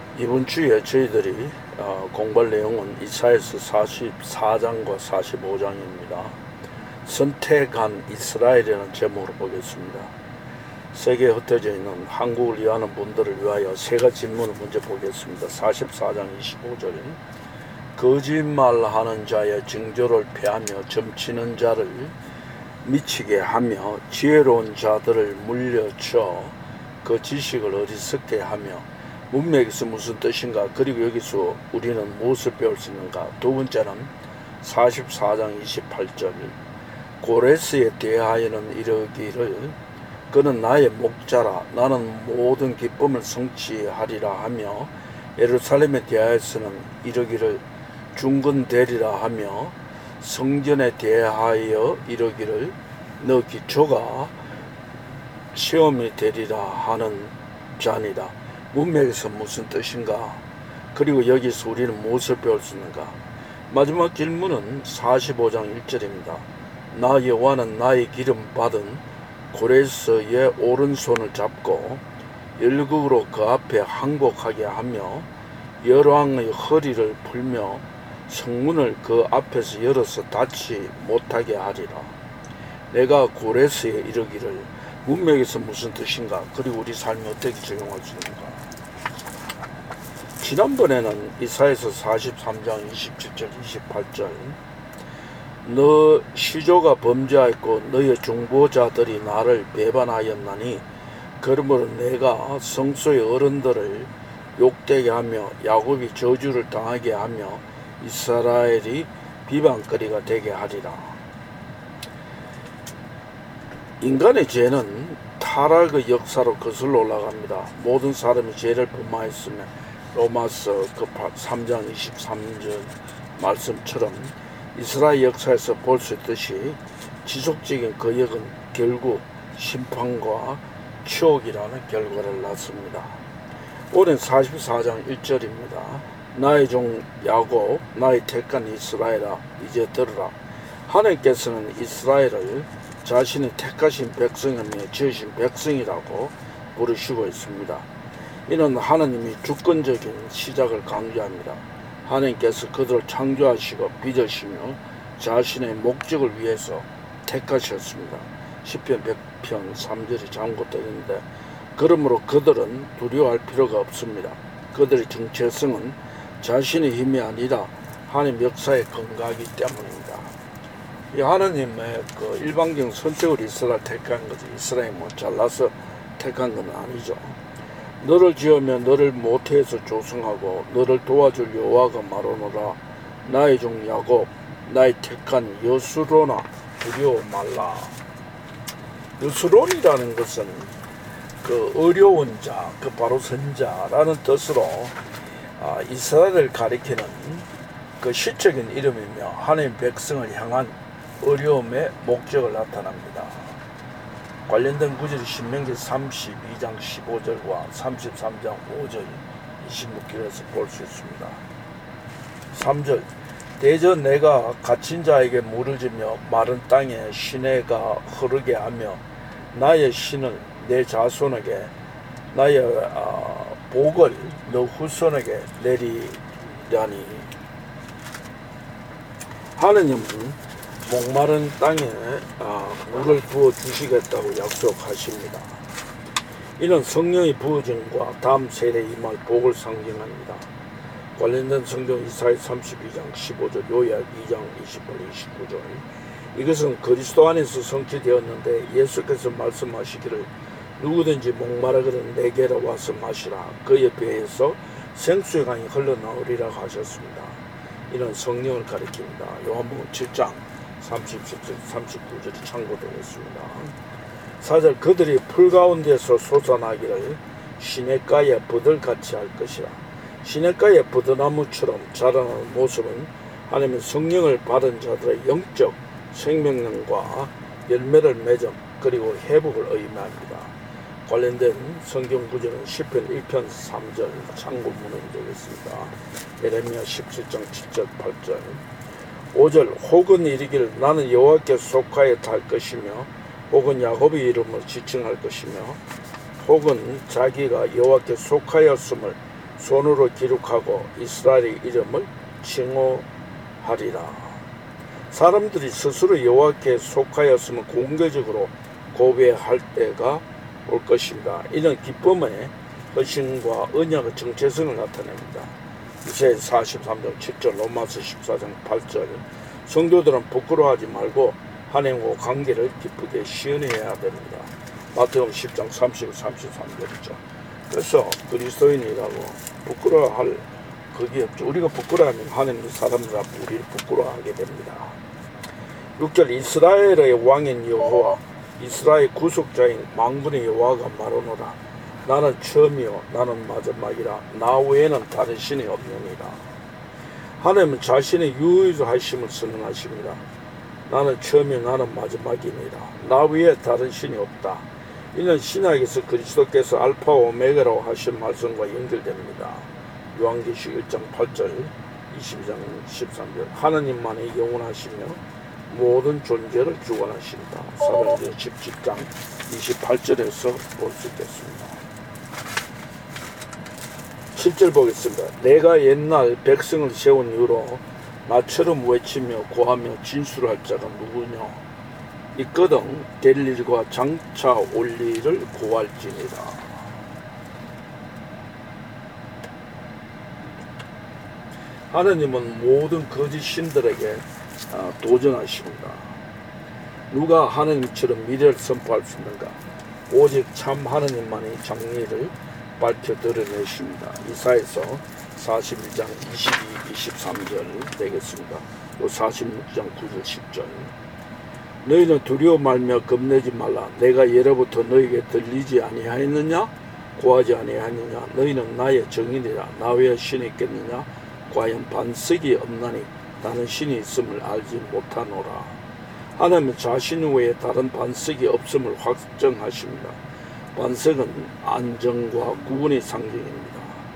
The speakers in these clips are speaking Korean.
이번 주에 저희들이 공부할 내용은 이사야서 44장과 45장입니다. 선택한 이스라엘이라는 제목으로 보겠습니다. 세계에 흩어져 있는 한국을 위하는 분들을 위하여 세 가지 질문을 먼저 보겠습니다. 44장 25절 거짓말하는 자의 징조를 패하며 점치는 자를 미치게 하며 지혜로운 자들을 물려쳐 그 지식을 어리석게 하며 문맥에서 무슨 뜻인가, 그리고 여기서 우리는 무엇을 배울 수 있는가. 두 번째는 44장 28절 고레스에 대하여는 이르기를 그는 나의 목자라 나는 모든 기쁨을 성취하리라 하며, 예루살렘에 대하여서는 이르기를 중건되리라 하며, 성전에 대하여 이르기를 너 기초가 시험이 되리라 하는 자니라. 문맥에서 무슨 뜻인가, 그리고 여기서 우리는 무엇을 배울 수 있는가. 마지막 질문은 45장 1절입니다. 나 여호와는 나의 기름 받은 고레스의 오른손을 잡고 열국으로 그 앞에 항복하게 하며 열왕의 허리를 풀며 성문을 그 앞에서 열어서 닫지 못하게 하리라. 내가 고레스에 이르기를, 문맥에서 무슨 뜻인가, 그리고 우리 삶에 어떻게 적용할 수 있는가. 지난번에는 이사야서 43장 27절 28절 너 시조가 범죄하였고 너의 중보자들이 나를 배반하였나니 그러므로 내가 성소의 어른들을 욕되게 하며 야곱이 저주를 당하게 하며 이스라엘이 비방거리가 되게 하리라. 인간의 죄는 타락의 역사로 거슬러 올라갑니다. 모든 사람이 죄를 범하였으며 로마서 3장 23절 말씀처럼 이스라엘 역사에서 볼 수 있듯이 지속적인 그 역은 결국 심판과 추억이라는 결과를 낳습니다. 오늘 44장 1절입니다. 나의 종 야곱, 나의 택한 이스라엘아, 이제 들으라. 하나님께서는 이스라엘을 자신의 택하신 백성이며 지으신 백성이라고 부르시고 있습니다. 이는 하나님이 주권적인 시작을 강조합니다. 하나님께서 그들을 창조하시고 빚으시며 자신의 목적을 위해서 택하셨습니다. 시편 100편 3절이 잠고되는데, 그러므로 그들은 두려워할 필요가 없습니다. 그들의 정체성은 자신의 힘이 아니라 하나님 역사의 근거이기 때문입니다. 이 하나님의 그 일방적인 선택을 이스라엘 택한 거지, 이스라엘이 뭐 잘나서 택한 건 아니죠. 너를 지으며 너를 모태에서 조성하고 너를 도와줄 여호와가 말하노라. 나의 종 야곱, 나의 택한 여수로나 두려워 말라. 여수론이라는 것은 그 어려운 자, 그 바로 선자라는 뜻으로 이스라엘을 가리키는 그 시적인 이름이며 하나님 백성을 향한 어려움의 목적을 나타납니다. 관련된 구절이 신명기 32장 15절과 33장 5절 26절에서 볼 수 있습니다. 3절 대전 내가 갇힌 자에게 물을 주며 마른 땅에 시내가 흐르게 하며 나의 신을 내 자손에게 나의 복을 너 후손에게 내리라니. 하느님은 목마른 땅에 물을 부어 주시겠다고 약속하십니다. 이는 성령의 부어짐과 다음 세대에 임할 복을 상징합니다. 관련된 성경 이사야 32장 15절, 요약 2장 28, 29절 이것은 그리스도 안에서 성취되었는데, 예수께서 말씀하시기를 누구든지 목마르거든 내게로 와서 마시라. 그의 배에서 생수의 강이 흘러나오리라고 하셨습니다. 이는 성령을 가리킵니다. 요한복음 7장 37절 39절이 참고되겠습니다. 4절 그들이 풀 가운데서 솟아나기를 시냇가에 버들같이 할 것이라. 시냇가에 버드나무처럼 자라나는 모습은 하나님의 성령을 받은 자들의 영적 생명력과 열매를 맺음 그리고 회복을 의미합니다. 관련된 성경 구절은 시편 1편 3절 참고문헌이 되겠습니다. 예레미야 17장 7절 8절 5절 혹은 이르기를 나는 여호와께 속하여 탈 것이며 혹은 야곱의 이름을 지칭할 것이며 혹은 자기가 여호와께 속하였음을 손으로 기록하고 이스라엘의 이름을 칭호하리라. 사람들이 스스로 여호와께 속하였음을 공개적으로 고백할 때가 올 것입니다. 이는 기쁨의 헌신과 언약의 정체성을 나타냅니다. 이사야 43장 7절, 로마서 14장 8절. 성도들은 부끄러워하지 말고 하나님과 관계를 기쁘게 시연해야 됩니다. 마태복음 10장 30, 33절이죠. 그래서 그리스도인이라고 부끄러워할 그게 없죠. 우리가 부끄러워하면 하나님 사람들 앞에 우리를 부끄러워하게 됩니다. 6절, 이스라엘의 왕인 여호와, 이스라엘 구속자인 만군의 여호와가 말하노라. 나는 처음이요 나는 마지막이라. 나 외에는 다른 신이 없느니라. 하나님은 자신의 유일하심을 선언하십니다. 나는 처음이요 나는 마지막이니라. 나 외에 다른 신이 없다. 이는 신약에서 그리스도께서 알파와 오메가라고 하신 말씀과 연결됩니다. 요한계시록 1장 8절, 22장 13절. 하나님만이 영원하시며 모든 존재를 주관하신다. 사도행전 17장 28절에서 볼 수 있겠습니다. 7절 보겠습니다. 내가 옛날 백성을 세운 이후로 나처럼 외치며 고하며 진술할 자가 누구냐? 있거든 될 일과 장차 올 일을 고할지니라. 하나님은 모든 거짓 신들에게 도전하십니다. 누가 하나님처럼 미래를 선포할 수 있는가? 오직 참 하나님만이 장래를 밝혀 드러내십니다. 이사야서 41장 22, 23절 되겠습니다. 또 46장 9절 10절. 너희는 두려워 말며 겁내지 말라. 내가 예로부터 너희에게 들리지 아니하였느냐? 고하지 아니하느냐? 너희는 나의 정인이라. 나 외에 신이 있겠느냐? 과연 반석이 없나니 다른 신이 있음을 알지 못하노라. 하나님은 자신 외에 다른 반석이 없음을 확정하십니다. 반석은 안정과 구원의 상징입니다.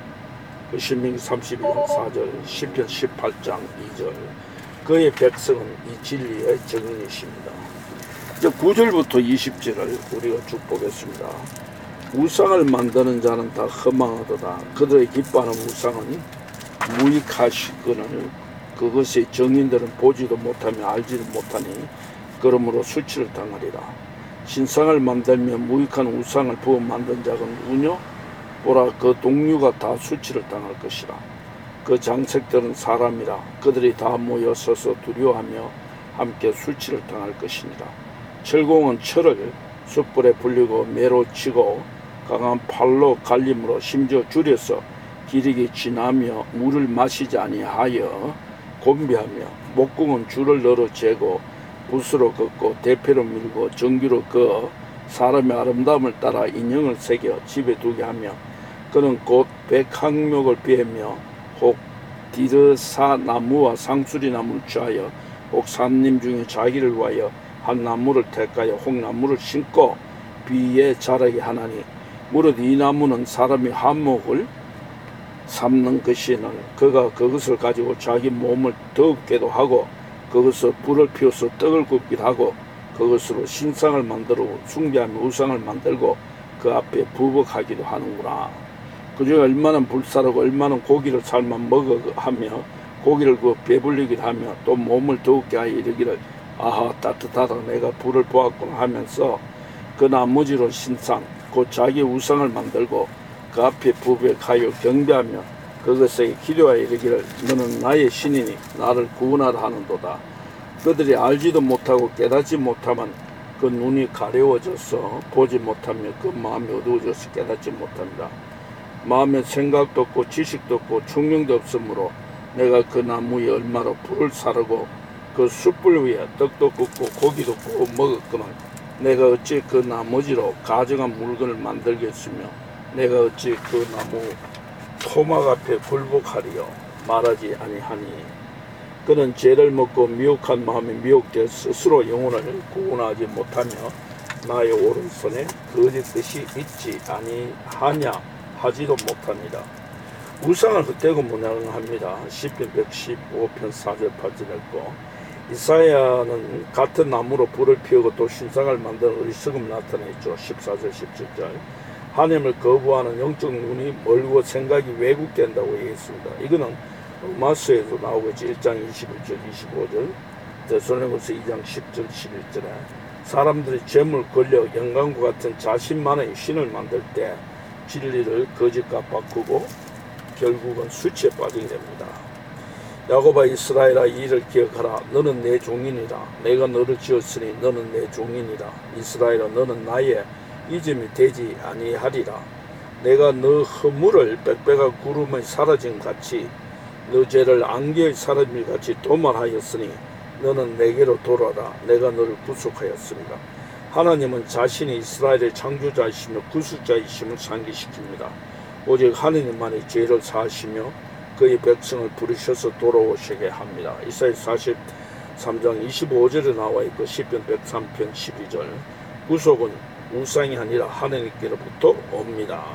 신명기 32장 4절, 시편 18장 2절. 그의 백성은 이 진리의 증인이십니다. 이제 9절부터 20절을 우리가 쭉 보겠습니다. 우상을 만드는 자는 다 허망하도다. 그들의 기뻐하는 우상은 무익하시거늘 그것의 정인들은 보지도 못하며 알지도 못하니 그러므로 수치를 당하리라. 신상을 만들며 무익한 우상을 부어 만든 자가 누구뇨? 보라, 그 동류가 다 수치를 당할 것이라. 그 장색들은 사람이라. 그들이 다 모여 서서 두려워하며 함께 수치를 당할 것이니라. 철공은 철을 숯불에 불리고 매로 치고 강한 팔로 갈림으로 심지어 줄여서 기력이 지나며 물을 마시지 아니하여 곤비하며 목궁은 줄을 널어 재고 붓으로 긋고 대패로 밀고 전기로 그어 사람의 아름다움을 따라 인형을 새겨 집에 두게 하며 그는 곧 백항목을 베며 혹 디르사 나무와 상수리 나무를 취하여 혹 산림 중에 자기를 위하여 한 나무를 택하여 혹 나무를 심고 비에 자라게 하나니 무릇 이 나무는 사람이 한목을 삼는 것이는 그가 그것을 가지고 자기 몸을 더웁게도 하고 그것을 불을 피워서 떡을 굽기도 하고 그것으로 신상을 만들어 숭배하며 우상을 만들고 그 앞에 부복하기도 하는구나. 그중에 얼마나 불사르고 얼마나 고기를 삶아 먹어 하며 고기를 구워 배불리기도 하며 또 몸을 더웁게 하여 이르기를 아하 따뜻하다 내가 불을 보았구나 하면서 그 나머지로 신상 곧 자기 우상을 만들고 그 앞에 부백하여 경배하며 그것에게 기도하여 이르기를 너는 나의 신이니 나를 구원하라 하는도다. 그들이 알지도 못하고 깨닫지 못하면 그 눈이 가려워져서 보지 못하며 그 마음이 어두워져서 깨닫지 못합니다. 마음에 생각도 없고 지식도 없고 충명도 없으므로 내가 그 나무에 얼마로 불을 사르고 그 숯불 위에 떡도 굽고 고기도 구워 먹었거늘 내가 어찌 그 나머지로 가증한 물건을 만들겠으며 내가 어찌 그 나무 토막 앞에 굴복하리요 말하지 아니하니 그는 죄를 먹고 미혹한 마음에 미혹되어 스스로 영혼을 구원하지 못하며 나의 오른손에 거짓 뜻이 있지 아니하냐 하지도 못합니다. 우상을 헛되고 무능합니다. 시편 115편 4절 8절 했고 이사야는 같은 나무로 불을 피우고 또 신상을 만드는 어리석음을 나타냈죠. 14절 17절 하나님을 거부하는 영적 눈이 멀고 생각이 왜곡된다고 얘기했습니다. 이거는 로마서에도 나오겠지. 1장 21절 25절, 데살로니가서 2장 10절 11절에 사람들이 재물, 권력, 영광과 같은 자신만의 신을 만들 때 진리를 거짓과 바꾸고 결국은 수치에 빠지게 됩니다. 야곱아 이스라엘아, 이 일을 기억하라. 너는 내 종이니라. 내가 너를 지었으니 너는 내 종이니라. 이스라엘아, 너는 나의 이름이 되지 아니하리라. 내가 너 허물을 빽빽한 구름에 사라진 같이 너 죄를 안개의 사라짐 같이 도말하였으니 너는 내게로 돌아라. 내가 너를 구속하였습니다. 하나님은 자신이 이스라엘의 창조자이시며 구속자이심을 상기시킵니다. 오직 하나님만이 죄를 사하시며 그의 백성을 부르셔서 돌아오시게 합니다. 이사야 43장 25절에 나와 있고 시편 103편 12절, 구속은 우상이 아니라 하나님께로부터 옵니다.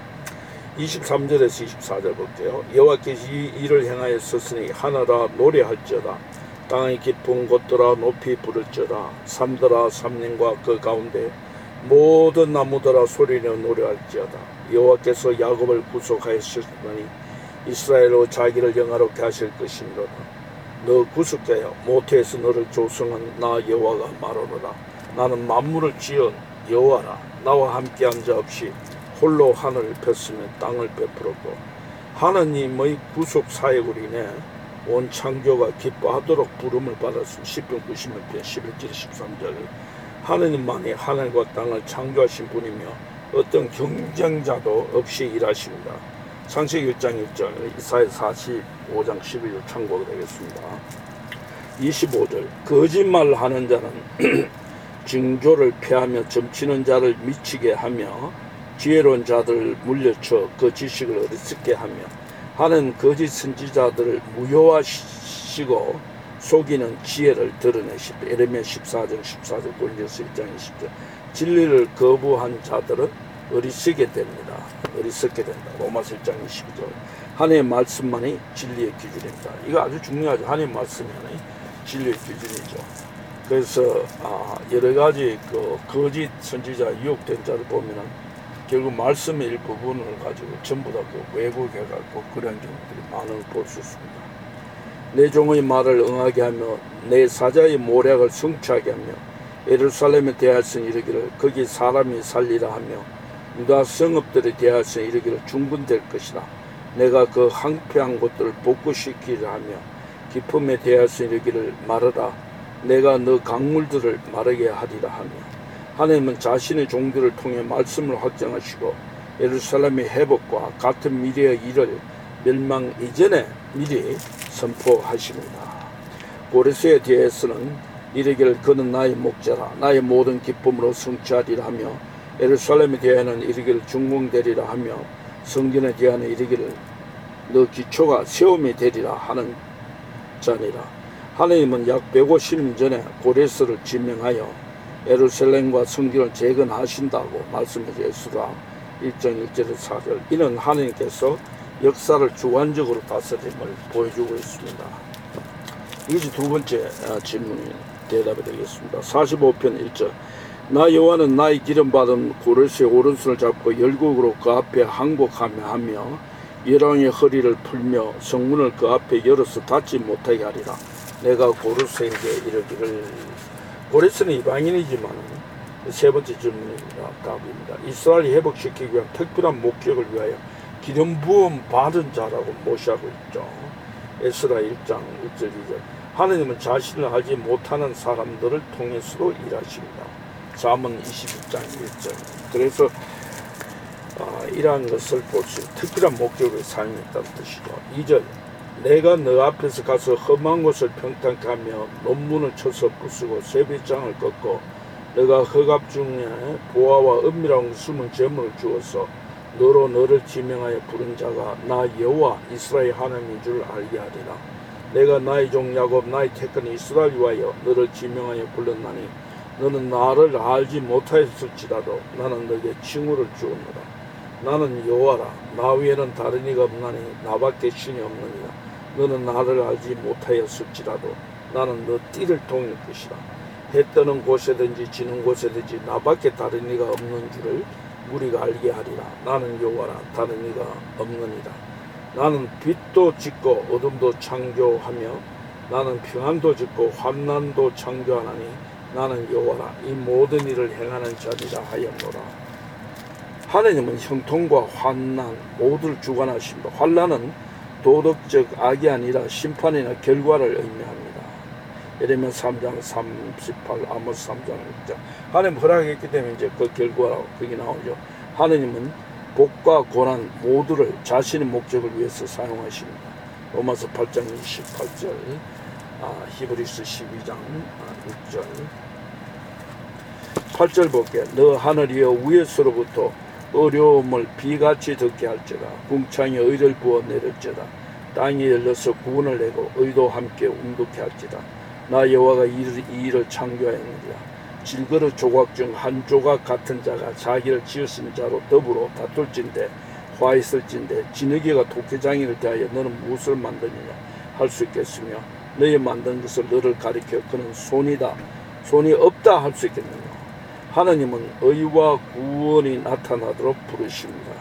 23절에서 24절 볼게요. 여호와께서 이 일을 행하였으니 하늘아 노래할지어다. 땅의 깊은 곳들아 높이 부를지어다. 산들아 삼림과 그 가운데 모든 나무들아 소리내어 노래할지어다. 여호와께서 야곱을 구속하였으니 이스라엘로 자기를 영화롭게 하실 것이니로다. 너 구속자여, 모태에서 너를 조성한 나 여호와가 말하노라. 나는 만물을 지은 여호와라. 나와 함께한 자 없이 홀로 하늘을 폈으며 땅을 베풀었고 하나님의 구속 사역으로 인해 온 창조가 기뻐하도록 부름을 받았으며 시편 90편 11절 13절 하나님만이 하늘과 땅을 창조하신 분이며 어떤 경쟁자도 없이 일하십니다. 창세기 1장 1절, 이사야 45장 11절 참고가 되겠습니다. 25절, 거짓말하는 자는 징조를 패하며 점치는 자를 미치게 하며 지혜로운 자들을 물려쳐 그 지식을 어리석게 하며 하는 거짓 선지자들을 무효화시키고 속이는 지혜를 드러내시되 예레미야 14장 14절, 골로새 1장 20절. 진리를 거부한 자들은 어리석게 됩니다. 어리석게 된다. 로마서 1장 22절. 하나님의 말씀만이 진리의 기준입니다. 이거 아주 중요하죠. 하나님의 말씀이 진리의 기준이죠. 그래서 여러 가지 거짓 선지자 유혹된 자를 보면은 결국 말씀의 일부분을 가지고 전부 다 왜곡해갖고 그런 경우들이 많은 걸 볼 수 있습니다. 내 종의 말을 응하게 하며 내 사자의 모략을 성취하게 하며 예루살렘에 대하여서 이르기를 거기 사람이 살리라 하며 유다 성읍들에 대하여서 이르기를 중분될 것이다. 내가 그 황폐한 곳들을 복구시키려 하며 기품에 대하여서 이르기를 마르라. 내가 너 강물들을 마르게 하리라 하며 하나님은 자신의 종들을 통해 말씀을 확정하시고 예루살렘의 회복과 같은 미래의 일을 멸망 이전에 미리 선포하십니다. 고레스에 대해서는 이르기를 그는 나의 목자라. 나의 모든 기쁨으로 성취하리라 하며 예루살렘에 대하여는 이르기를 중공되리라 하며 성전에 대하여는 이르기를 너 기초가 세움이 되리라 하는 자니라. 하나님은 약 150년 전에 고레스를 지명하여 예루살렘과 성전을 재건하신다고 말씀해서 에스라 1장 1절에서 4절. 이는 하나님께서 역사를 주관적으로 다스림을 보여주고 있습니다. 이것이 두 번째 질문이 대답이 되겠습니다. 45편 1절. 나 여호와는 나의 기름받은 고레스의 오른손을 잡고 열국으로 그 앞에 항복하며 하며 열왕의 허리를 풀며 성문을 그 앞에 열어서 닫지 못하게 하리라. 내가 고레스에게 이르기를. 고레스는 이방인이지만 세 번째 질문입니다. 답입니다. 이스라엘을 회복시키기 위한 특별한 목적을 위하여 기름 부음 받은 자라고 모시하고 있죠. 에스라 1장 1절 2절. 하나님은 자신을 알지 못하는 사람들을 통해서도 일하십니다. 잠언 21장 1절. 그래서 이러한 것을 볼 수 있는 특별한 목적의 삶이 있다는 뜻이죠. 2절. 내가 너 앞에서 가서 험한 곳을 평탄케 하며 논문을 쳐서 부수고 세배장을 꺾고 너가 허갑 중에 보화와 은밀한 숨은 재물을 주어서 너로 너를 지명하여 부른 자가 나 여호와 이스라엘 하나님인 줄 알게 하리라. 내가 나의 종 야곱 나의 택한 이스라엘 위하여 너를 지명하여 불렀나니 너는 나를 알지 못하였을지라도 나는 너에게 칭호를 주었노라. 나는 여호와라. 나 위에는 다른 이가 없나니 나밖에 신이 없느니라. 너는 나를 알지 못하였을지라도 나는 너 띠를 통일 것이라. 해 뜨는 곳에든지 지는 곳에든지 나밖에 다른 이가 없는 줄을 우리가 알게 하리라. 나는 여호와라, 다른 이가 없느니라. 나는 빛도 짓고 어둠도 창조하며 나는 평안도 짓고 환난도 창조하나니 나는 여호와라, 이 모든 일을 행하는 자니라 하였노라. 하느님은 형통과 환난 모두를 주관하십니다. 환난은 도덕적 악이 아니라 심판이나 결과를 의미합니다. 예레미야 3장 38, 아모스 3장 6장. 하느님 허락했기 때문에 이제 그 결과라고 거기 나오죠. 하느님은 복과 고난 모두를 자신의 목적을 위해서 사용하십니다. 로마서 8장 28절, 히브리서 12장 6절. 8절 볼게요. 너 하늘이여 위에서로부터 어려움을 비같이 듣게 할지라. 궁창에 의를 부어 내렸지라. 땅이 열려서 구원을 내고 의도 함께 움독해 할지라. 나 여호와가 이 일을 창조하였느니라. 질그릇 조각 중 한 조각 같은 자가 자기를 지으신 자로 더불어 다툴진대 화 있을진대 진흙이가 독회장이를 대하여 너는 무엇을 만드느냐 할 수 있겠으며 너희 만든 것을 너를 가리켜 그는 손이다 손이 없다 할 수 있겠느냐. 하느님은 의와 구원이 나타나도록 부르십니다.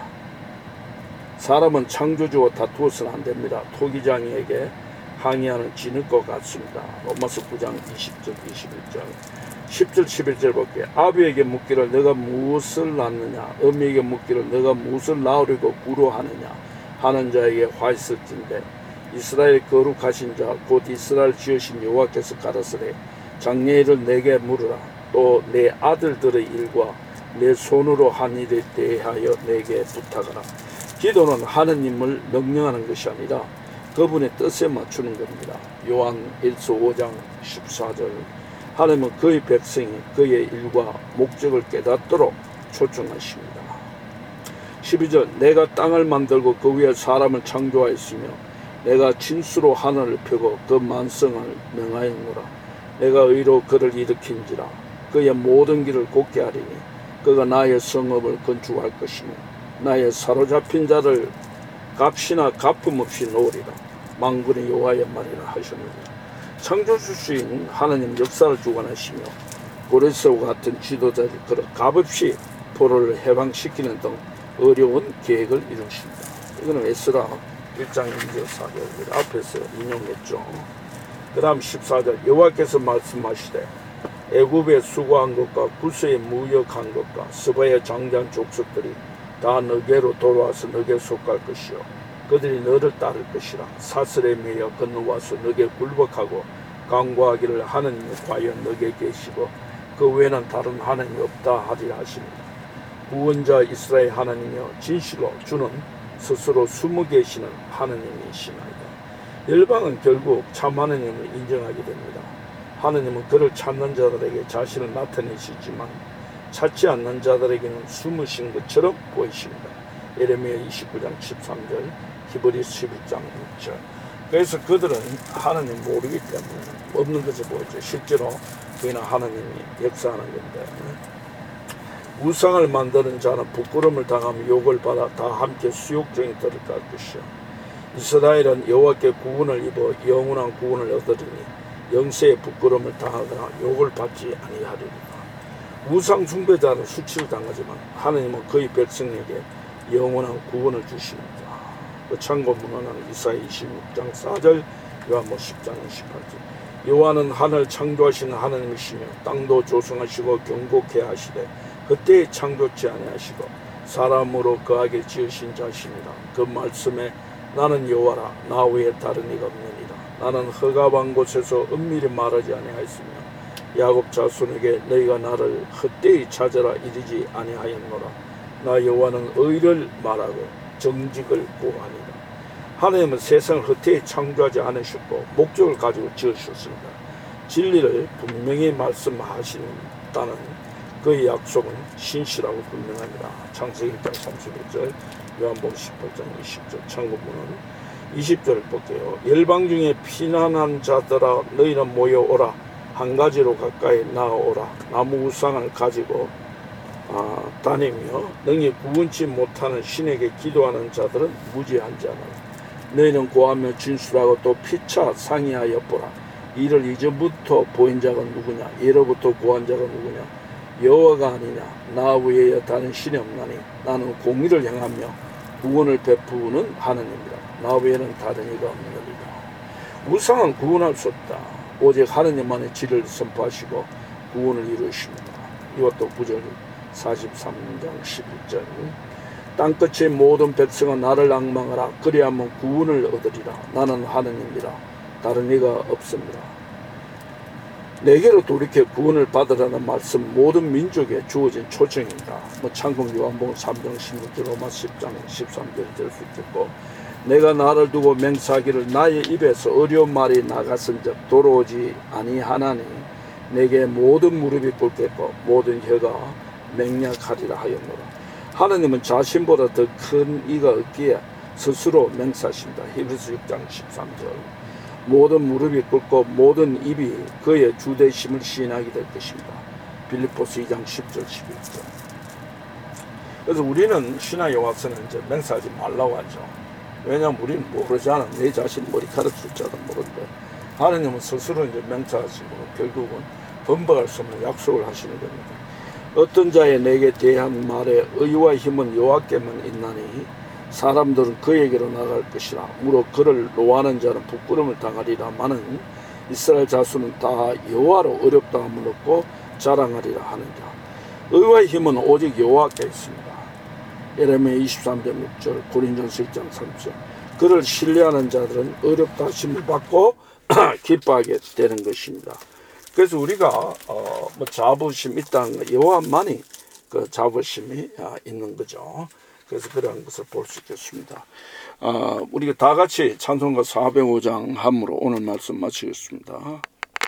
사람은 창조주와 다투어서는 안 됩니다. 토기장이에게 항의하는 진흙과 같습니다. 로마서 9장 20절 21절 10절 11절 볼게요. 아비에게 묻기를 너가 무엇을 낳느냐 어미에게 묻기를 너가 무엇을 낳으려고 구로하느냐 하는 자에게 화 있을진대 이스라엘 거룩하신 자 곧 이스라엘 지으신 여호와께서 가라사대 장래일을 내게 물으라. 또 내 아들들의 일과 내 손으로 한 일에 대하여 내게 부탁하라. 기도는 하느님을 명령하는 것이 아니라 그분의 뜻에 맞추는 겁니다. 요한 1서 5장 14절. 하나님은 그의 백성이 그의 일과 목적을 깨닫도록 초청하십니다. 12절. 내가 땅을 만들고 그 위에 사람을 창조하였으며 내가 진수로 하늘을 펴고 그 만성을 명하였노라. 내가 의로 그를 일으킨지라. 그의 모든 길을 곧게 하리니 그가 나의 성읍을 건축할 것이며 나의 사로잡힌 자를 값이나 갚음 없이 놓으리라. 만군의 여호와의 말이라 하셨느니라. 창조주신 하나님 역사를 주관하시며 고레스와 같은 지도자를 그러 값없이 포로를 해방시키는 등 어려운 계획을 이루십니다. 이거는 에스라 1장 2절 4절 앞에서 인용했죠. 그 다음 14절. 여호와께서 말씀하시되 애굽에 수고한 것과 구스에 무역한 것과 스바의 장장 족속들이 다 너게로 돌아와서 너게 속할 것이요 그들이 너를 따를 것이라. 사슬에 매여 건너와서 너게 굴복하고 간구하기를 하느님이 과연 너게 계시고 그 외에는 다른 하나님이 없다 하리라 하십니다. 구원자 이스라엘 하나님이여 진실로 주는 스스로 숨어 계시는 하나님이시나이다. 열방은 결국 참 하나님을 인정하게 됩니다. 하나님은 그를 찾는 자들에게 자신을 나타내시지만 찾지 않는 자들에게는 숨으신 것처럼 보이십니다. 예레미야 29장 13절, 히브리서 11장 6절. 그래서 그들은 하나님 모르기 때문에 없는 것을 보이죠. 실제로 그는 하나님이 역사하는 건데 우상을 만드는 자는 부끄러움을 당하며 욕을 받아 다 함께 수욕정에 들어갈 것이요 이스라엘은 여호와께 구원을 입어 영원한 구원을 얻으리니 영세의 부끄러움을 당하거나 욕을 받지 아니하리라. 우상 숭배자는 수치를 당하지만 하나님은 그의 백성에게 영원한 구원을 주십니다. 그 참고문헌은 이사야 26장 4절, 요한복음 10장 28절. 여호와는 하늘 창조하시는 하나님이시며 땅도 조성하시고 경고케 하시되 그때에 창조치 아니하시고 사람으로 거하게 지으신 자십니다. 그 말씀에 나는 여호와라 나 외에 다른 이가 없느니라. 나는 흑암한 곳에서 은밀히 말하지 아니하였으며 야곱 자손에게 너희가 나를 헛되이 찾으라 이르지 아니하였노라. 나 여호와는 의를 말하고 정직을 구하니라. 하나님은 세상을 헛되이 창조하지 않으셨고 목적을 가지고 지으셨습니다. 진리를 분명히 말씀하신다는 그의 약속은 신실하고 분명합니다. 창세기 1장 31절, 요한복음 18장 20절, 참고문은 20절을 볼게요. 열방 중에 피난한 자들아 너희는 모여오라. 한 가지로 가까이 나아오라. 나무 우상을 가지고 다니며 능히 구원치 못하는 신에게 기도하는 자들은 무지한 자라. 너희는 고하며 진술하고 또 피차 상의하여 보라. 이를 이전부터 보인 자가 누구냐? 예로부터 고한 자가 누구냐? 여호와가 아니냐 나 외에 다른 신이 없나니 나는 공의를 행하며 구원을 베푸는 하느님이라 나 외에는 다른 이가 없느니라. 우상은 구원할 수 없다. 오직 하느님만의 진리를 선포하시고 구원을 이루십니다. 이것도 9절 43장 11절 땅끝의 모든 백성은 나를 앙망하라. 그리하면 구원을 얻으리라. 나는 하느님이라 다른 이가 없습니다. 내게로 돌이켜 구원을 받으라는 말씀 모든 민족에 주어진 초청입니다. 창공 요한복음 3장 16절 로마 10장 13절 될 수 있겠고 내가 나를 두고 맹세하기를 나의 입에서 어려운 말이 나갔은즉 돌아오지 아니하나니 내게 모든 무릎이 꿇겠고 모든 혀가 맹약하리라 하였노라. 하나님은 자신보다 더 큰 이가 없기에 스스로 맹세하십니다. 히브리서 6장 13절 모든 무릎이 꿇고 모든 입이 그의 주되심을 시인하게 될 것입니다. 빌립보서 2장 10절 11절 그래서 우리는 신앙에 와서는 이제 맹세하지 말라고 하죠. 왜냐하면 우리는 모르잖아. 내 자신 머리카락 숫자도 모르는데 하나님은 스스로 이제 맹세하시고 결국은 번복할 수 없는 약속을 하시는 겁니다. 어떤 자의 내게 대한 말에 의와 힘은 여호와께만 있나니 사람들은 그에게로 나갈 것이라. 무릇 그를 노하는 자는 부끄러움을 당하리라마는 이스라엘 자손은 다 여호와로 어렵다함을 얻고 자랑하리라 하느니라. 의와 힘은 오직 여호와께 있습니다. 예레미야 23장 6절 고린전서 1장 3절 그를 신뢰하는 자들은 어렵다 하심을 받고 기뻐하게 되는 것입니다. 그래서 우리가 자부심 있다는 거 여호와만이 그 자부심이 있는 거죠. 그래서 그러한 것을 볼 수 있겠습니다. 우리가 다 같이 찬송가 405장 함으로 오늘 말씀 마치겠습니다.